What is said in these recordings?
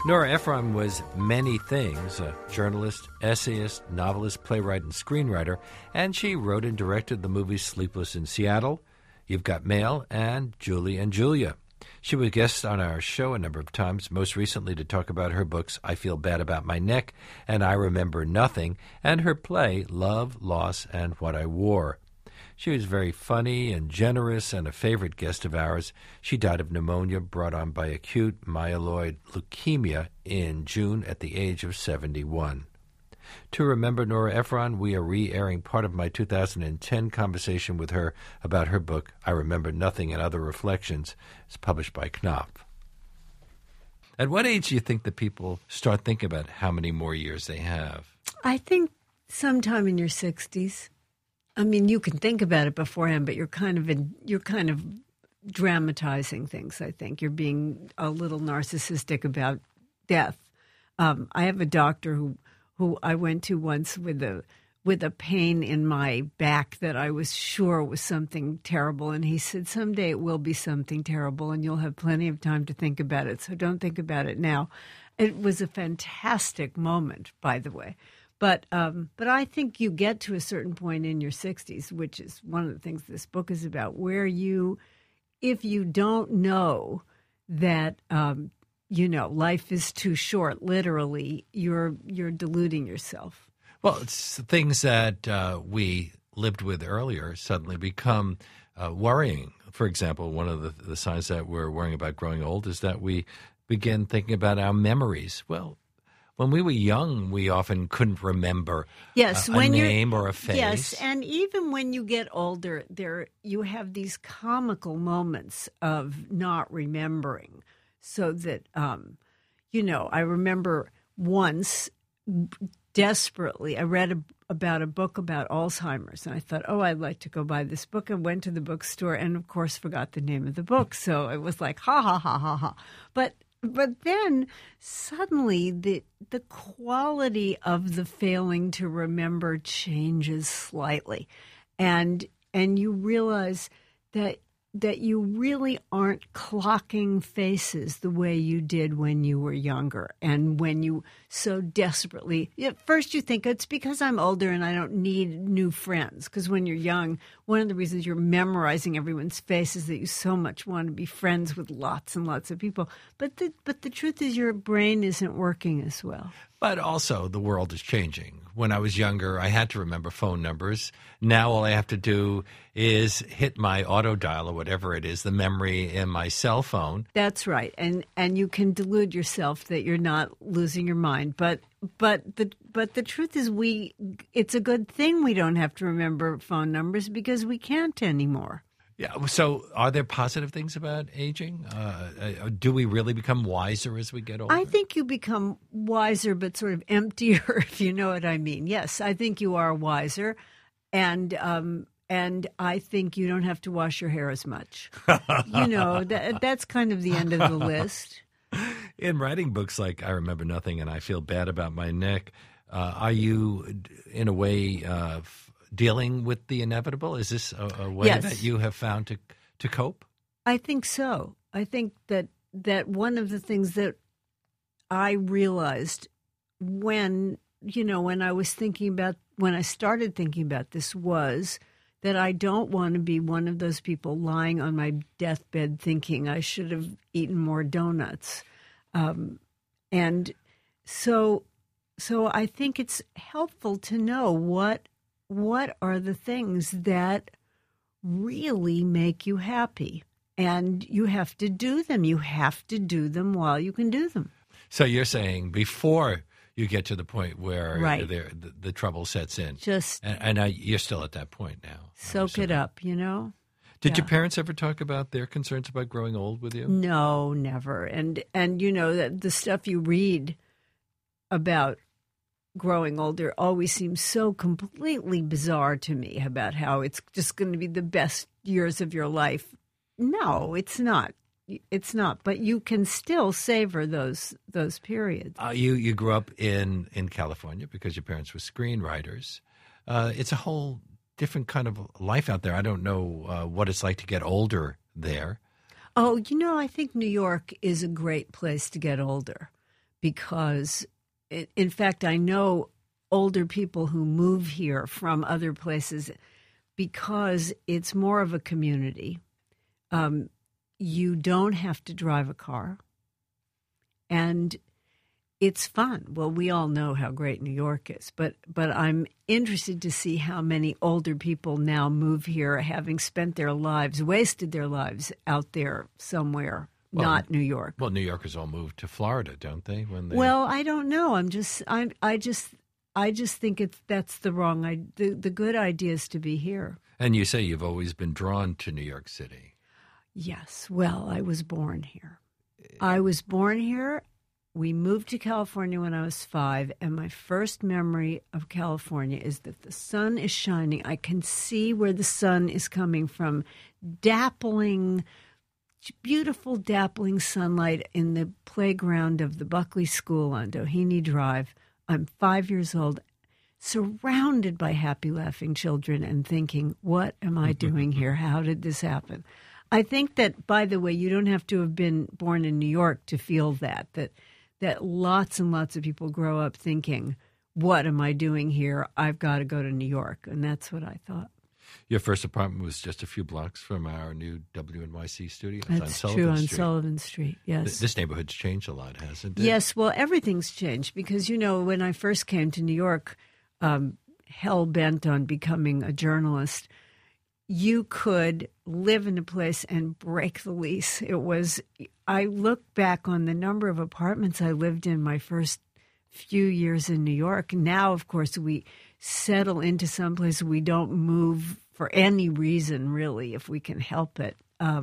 Nora Ephron was many things, a journalist, essayist, novelist, playwright, and screenwriter, and she wrote and directed the movies Sleepless in Seattle, You've Got Mail, and Julie and Julia. She was a guest on our show a number of times, most recently to talk about her books I Feel Bad About My Neck and I Remember Nothing, and her play Love, Loss, and What I Wore. She was very funny and generous and a favorite guest of ours. She died of pneumonia brought on by acute myeloid leukemia in June at the age of 71. To remember Nora Ephron, we are re-airing part of my 2010 conversation with her about her book, I Remember Nothing and Other Reflections. It's published by Knopf. At what age do you think that people start thinking about how many more years they have? I think sometime in your 60s. I mean, you can think about it beforehand, but you're kind of dramatizing things, I think. You're being a little narcissistic about death. I have a doctor who I went to once with a pain in my back that I was sure was something terrible. And he said, someday it will be something terrible and you'll have plenty of time to think about it. So don't think about it now. It was a fantastic moment, by the way. But I think you get to a certain point in your 60s, which is one of the things this book is about, where if you don't know that, life is too short, literally, you're deluding yourself. Well, it's things that we lived with earlier suddenly become worrying. For example, one of the signs that we're worrying about growing old is that we begin thinking about our memories. Well, when we were young, we often couldn't remember a name or a face. Yes, and even when you get older, you have these comical moments of not remembering. So that, I remember once desperately, I read about a book about Alzheimer's, and I thought, I'd like to go buy this book. I went to the bookstore and, of course, forgot the name of the book. So it was like, ha, ha, ha, ha, ha. But then suddenly the quality of the failing to remember changes slightly. And you realize that you really aren't clocking faces the way you did when you were younger and when you so desperately – at first you think it's because I'm older and I don't need new friends, because when you're young, one of the reasons you're memorizing everyone's face is that you so much want to be friends with lots and lots of people. But the truth is your brain isn't working as well. But also the world is changing. When I was younger, I had to remember phone numbers. Now all I have to do is hit my auto dial or whatever it is, the memory in my cell phone. That's right. And you can delude yourself that you're not losing your mind. But the truth is it's a good thing we don't have to remember phone numbers because we can't anymore. Yeah. So are there positive things about aging? Do we really become wiser as we get older? I think you become wiser but sort of emptier, if you know what I mean. Yes, I think you are wiser. And I think you don't have to wash your hair as much. That's kind of the end of the list. In writing books like I Remember Nothing and I Feel Bad About My Neck, are you, in a way, dealing with the inevitable? Is this a way that you have found to cope? I think so. I think that one of the things that I realized when I started thinking about this was that I don't want to be one of those people lying on my deathbed thinking I should have eaten more donuts. And so I think it's helpful to know what are the things that really make you happy. And you have to do them. You have to do them while you can do them. So you're saying before you get to the point where the trouble sets in. And you're still at that point now. Soak it up, Did your parents ever talk about their concerns about growing old with you? No, never. And the stuff you read about growing older always seems so completely bizarre to me about how it's just going to be the best years of your life. No, it's not. It's not. But you can still savor those periods. You grew up in California because your parents were screenwriters. It's a whole different kind of life out there. I don't know what it's like to get older there. Oh, I think New York is a great place to get older because, in fact, I know older people who move here from other places because it's more of a community. You don't have to drive a car, and it's fun. Well, we all know how great New York is, but I'm interested to see how many older people now move here, having spent their lives, wasted their lives out there somewhere, not New York. Well, New Yorkers all move to Florida, don't they? Well, I don't know. I just think that's the wrong. The good idea is to be here. And you say you've always been drawn to New York City. Yes. Well, I was born here. We moved to California when I was 5, and my first memory of California is that the sun is shining. I can see where the sun is coming from, beautiful dappling sunlight in the playground of the Buckley School on Doheny Drive. I'm 5 years old, surrounded by happy, laughing children and thinking, what am I doing here? How did this happen? I think that, by the way, you don't have to have been born in New York to feel that lots and lots of people grow up thinking, what am I doing here? I've got to go to New York. And that's what I thought. Your first apartment was just a few blocks from our new WNYC studios. That's true, on Sullivan Street, yes. This neighborhood's changed a lot, hasn't it? Yes, well, everything's changed because, when I first came to New York, hell-bent on becoming a journalist, you could live in a place and break the lease. I look back on the number of apartments I lived in my first few years in New York. Now, of course, we settle into someplace. We don't move for any reason, really, if we can help it.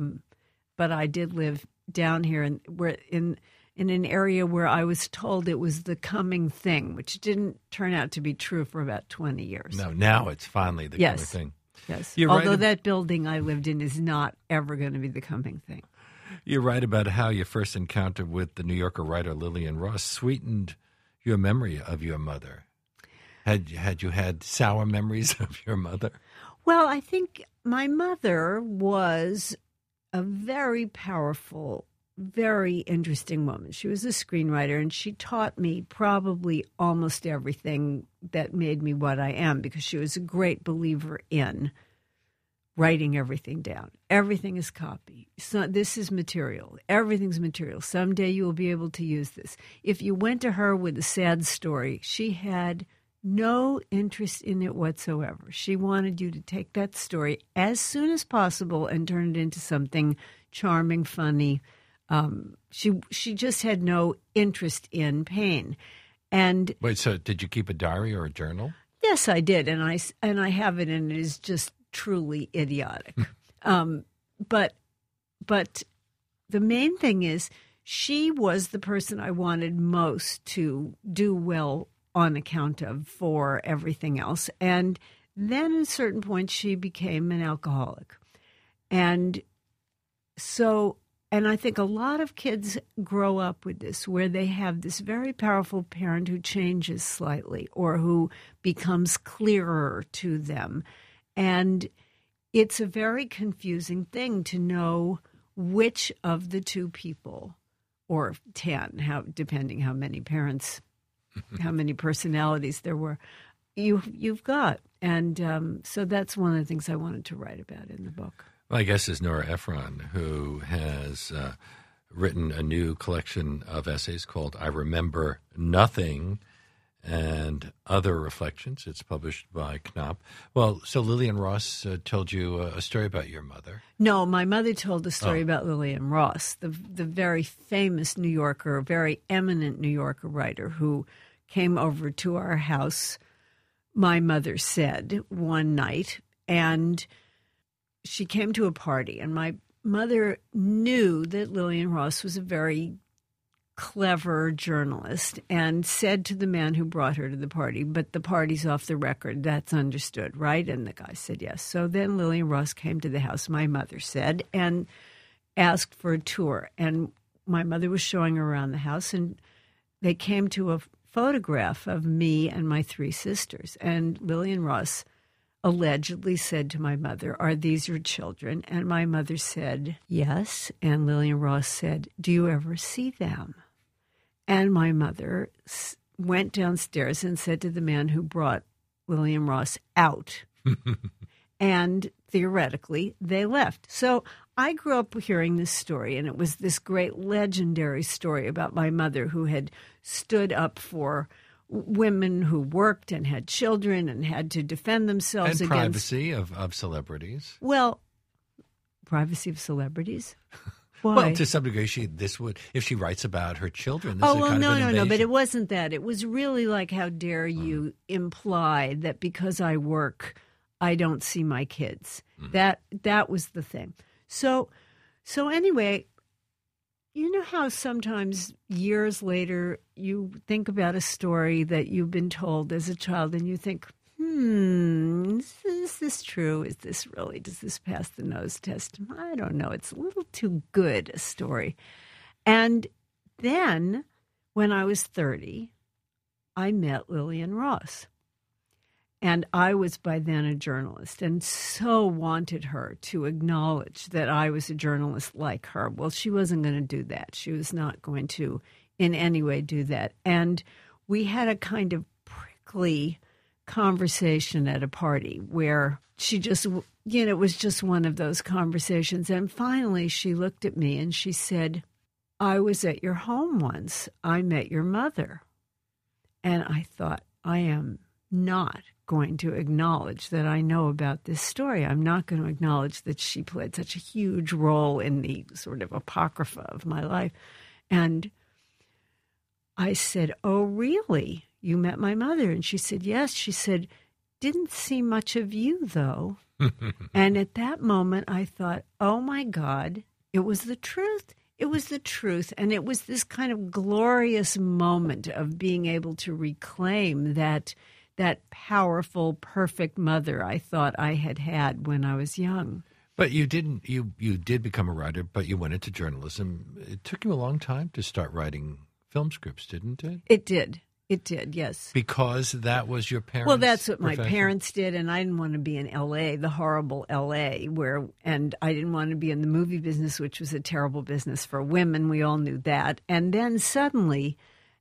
But I did live down here, and we're in an area where I was told it was the coming thing, which didn't turn out to be true for about 20 years. No, now it's finally the coming thing. Yes, although that building I lived in is not ever going to be the coming thing. You're right about how your first encounter with the New Yorker writer Lillian Ross sweetened your memory of your mother. Had you had sour memories of your mother? Well, I think my mother was a very powerful, very interesting woman. She was a screenwriter, and she taught me probably almost everything that made me what I am, because she was a great believer in writing everything down. Everything is copy. So this is material. Everything's material. Someday you will be able to use this. If you went to her with a sad story, she had no interest in it whatsoever. She wanted you to take that story as soon as possible and turn it into something charming, funny. She just had no interest in pain. And wait, so did you keep a diary or a journal? Yes, I did, and I have it, and it is just truly idiotic. But the main thing is, she was the person I wanted most to do well on account of for everything else. And then at a certain point, she became an alcoholic. And I think a lot of kids grow up with this, where they have this very powerful parent who changes slightly or who becomes clearer to them. And it's a very confusing thing to know which of the two people, or 10, depending how many parents, how many personalities there were, you've got. And so that's one of the things I wanted to write about in the book. My guest is Nora Ephron, who has written a new collection of essays called I Remember Nothing and Other Reflections. It's published by Knopf. Well, so Lillian Ross told you a story about your mother. No, my mother told a story about Lillian Ross, the very famous New Yorker, very eminent New Yorker writer who came over to our house, my mother said, one night, and she came to a party, and my mother knew that Lillian Ross was a very clever journalist and said to the man who brought her to the party, but the party's off the record. That's understood, right? And the guy said yes. So then Lillian Ross came to the house, my mother said, and asked for a tour. And my mother was showing her around the house, and they came to a photograph of me and my 3 sisters. And Lillian Ross allegedly said to my mother, "Are these your children?" And my mother said, "Yes." And Lillian Ross said, "Do you ever see them?" And my mother went downstairs and said to the man who brought William Ross out. And theoretically, they left. So I grew up hearing this story, and it was this great legendary story about my mother who had stood up for women who worked and had children and had to defend themselves and against privacy of celebrities. Well, privacy of celebrities. Why? Well, to some degree, if she writes about her children, this Oh, is well, kind of an no, invasion. but it wasn't that. It was really like, how dare you imply that because I work, I don't see my kids. That was the thing. So anyway, you know how sometimes years later you think about a story that you've been told as a child and you think, is this true? Is this really, does this pass the nose test? I don't know. It's a little too good a story. And then when I was 30, I met Lillian Ross. And I was by then a journalist and so wanted her to acknowledge that I was a journalist like her. Well, she wasn't going to do that. She was not going to in any way do that. And we had a kind of prickly conversation at a party where she just, it was just one of those conversations. And finally she looked at me and she said, I was at your home once. I met your mother. And I thought, I am not going to acknowledge that I know about this story. I'm not going to acknowledge that she played such a huge role in the sort of apocrypha of my life. And I said, oh, really? You met my mother? And she said, yes. She said, didn't see much of you, though. And at that moment, I thought, oh, my God, it was the truth. It was the truth. And it was this kind of glorious moment of being able to reclaim that powerful, perfect mother I thought I had when I was young. But you didn't. You did become a writer, but you went into journalism. It took you a long time to start writing film scripts, didn't it? It did. It did, yes. Because that was your parents' Well, that's what profession? my parents did, and I didn't want to be in L.A., the horrible L.A., and I didn't want to be in the movie business, which was a terrible business for women. We all knew that. And then suddenly,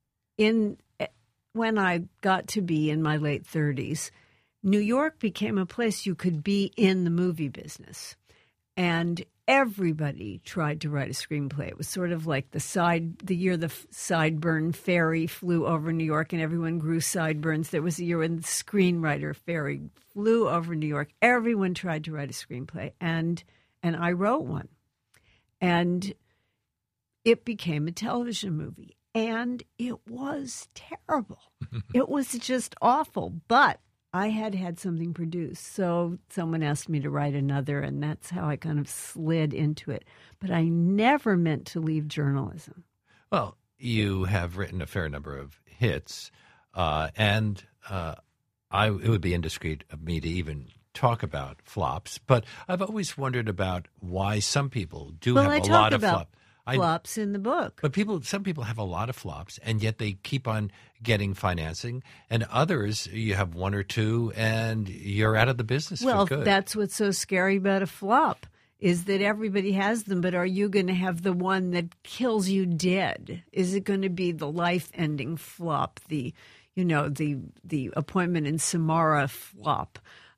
when I got to be in my late 30s, New York became a place you could be in the movie business. And everybody tried to write a screenplay. It was sort of like the year the Sideburn ferry flew over New York and everyone grew sideburns. There was a year when the screenwriter ferry flew over New York. Everyone tried to write a screenplay, and I wrote one. And it became a television movie. And it was terrible. It was just awful. But I had something produced. So someone asked me to write another, and that's how I kind of slid into it. But I never meant to leave journalism. Well, you have written a fair number of hits, and it would be indiscreet of me to even talk about flops. But I've always wondered about why some people do have a lot of flops. Flops in the book. But some people have a lot of flops, and yet they keep on getting financing. And others, you have one or two, and you're out of the business for good. Well, that's what's so scary about a flop, is that everybody has them, but are you going to have the one that kills you dead? Is it going to be the life-ending flop, the Appointment in Samara flop?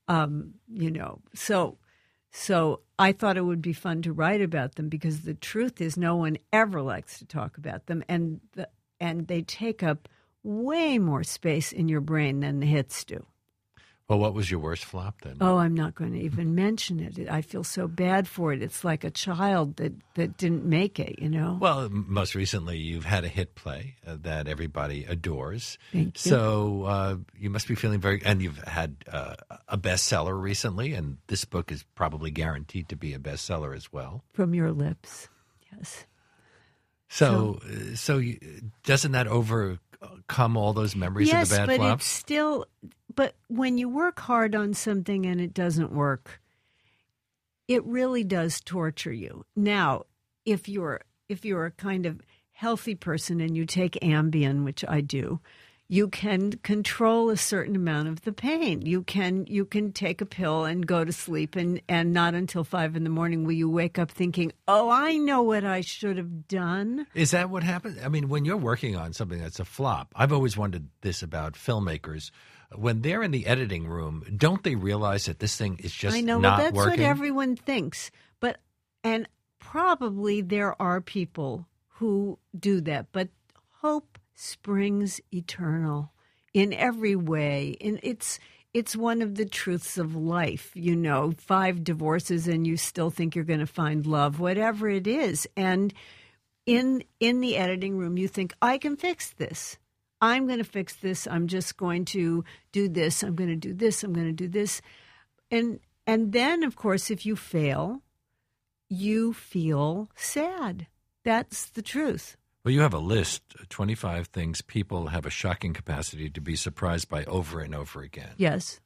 So I thought it would be fun to write about them because the truth is no one ever likes to talk about them, and they take up way more space in your brain than the hits do. Well, what was your worst flop then? Oh, I'm not going to even mention it. I feel so bad for it. It's like a child that didn't make it, Well, most recently you've had a hit play that everybody adores. Thank you. So you must be feeling and you've had a bestseller recently, and this book is probably guaranteed to be a bestseller as well. From your lips, yes. So doesn't that overcome all those memories of the bad but flops? It's still. But when you work hard on something and it doesn't work, it really does torture you. Now, if you're a kind of healthy person and you take Ambien, which I do, You can control a certain amount of the pain. You can take a pill and go to sleep, and not until 5 a.m. will you wake up thinking, oh, I know what I should have done. Is that what happens? I mean, when you're working on something that's a flop, I've always wondered this about filmmakers. When they're in the editing room, don't they realize that this thing is just I know, not well, that's working? what everyone thinks. And probably there are people who do that, but hope springs eternal in every way. And it's one of the truths of life, 5 divorces and you still think you're going to find love, whatever it is. And in the editing room, you think, I can fix this. I'm going to fix this. I'm just going to do this. I'm going to do this. I'm going to do this. And then, of course, if you fail, you feel sad. That's the truth. Well, you have a list, 25 things people have a shocking capacity to be surprised by over and over again. Yes.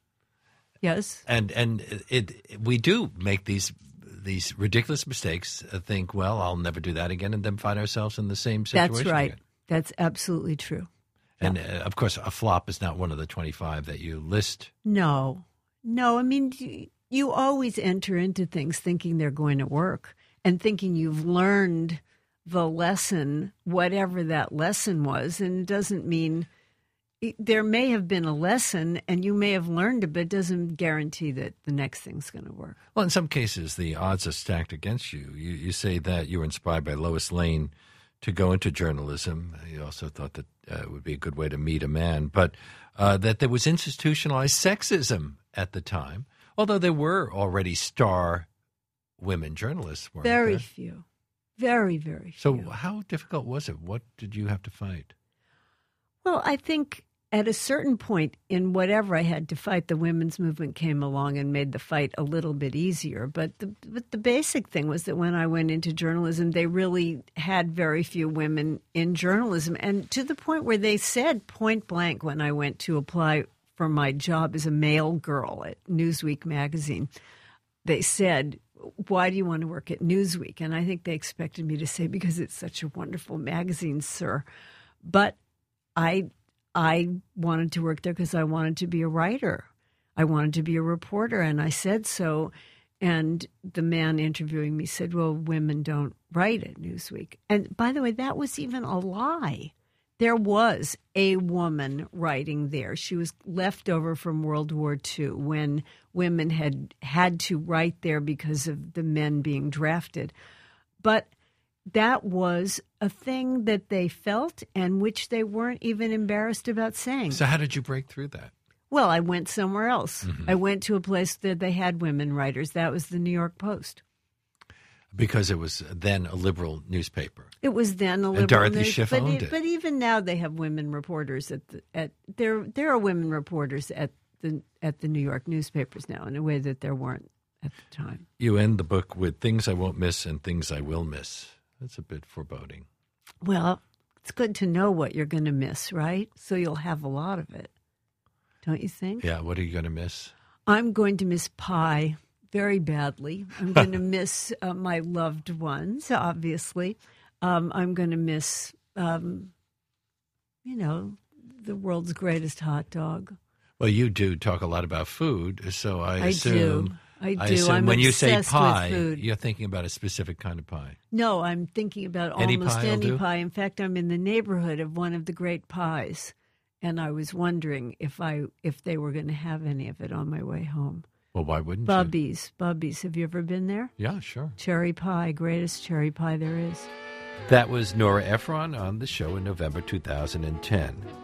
And we do make these ridiculous mistakes, think, well, I'll never do that again, and then find ourselves in the same situation. That's right. Again. That's absolutely true. And, of course, a flop is not one of the 25 that you list. No. I mean, you always enter into things thinking they're going to work and thinking you've learned the lesson, whatever that lesson was. And it doesn't mean there may have been a lesson and you may have learned it, but it doesn't guarantee that the next thing's going to work. Well, in some cases, the odds are stacked against you. You say that you were inspired by Lois Lane to go into journalism. You also thought that it would be a good way to meet a man, but that there was institutionalized sexism at the time, although there were already star women journalists, weren't there? Very few. Very, very few. So how difficult was it? What did you have to fight? Well, I think at a certain point in whatever I had to fight, the women's movement came along and made the fight a little bit easier. But the basic thing was that when I went into journalism, they really had very few women in journalism. And to the point where they said point blank when I went to apply for my job as a mail girl at Newsweek magazine, they said, why do you want to work at Newsweek? And I think they expected me to say, because it's such a wonderful magazine, sir. But I wanted to work there because I wanted to be a writer. I wanted to be a reporter, and I said so. And the man interviewing me said, well, women don't write at Newsweek. And by the way, that was even a lie. There was a woman writing there. She was left over from World War II when women had to write there because of the men being drafted. But that was a thing that they felt and which they weren't even embarrassed about saying. So how did you break through that? Well, I went somewhere else. Mm-hmm. I went to a place that they had women writers. That was the New York Post. Because it was then a liberal newspaper. It was then a liberal and Dorothy news, Schiff but owned it. But even now they have women reporters there are women reporters at the New York newspapers now in a way that there weren't at the time. You end the book with things I won't miss and things I will miss. That's a bit foreboding. Well, it's good to know what you're going to miss, right? So you'll have a lot of it. Don't you think? Yeah, what are you going to miss? I'm going to miss pie very badly. I'm going to miss my loved ones, obviously. I'm going to miss, the world's greatest hot dog. Well, you do talk a lot about food, so I assume... I do. I'm when you say obsessed pie, with food. You're thinking about a specific kind of pie. No, I'm thinking about Any almost pie will any do? pie. In fact, I'm in the neighborhood of one of the great pies, and I was wondering if they were going to have any of it on my way home. Well, why wouldn't Bubby's. Have you ever been there? you? Yeah, sure. Cherry pie, greatest cherry pie there is. That was Nora Ephron on the show in November 2010.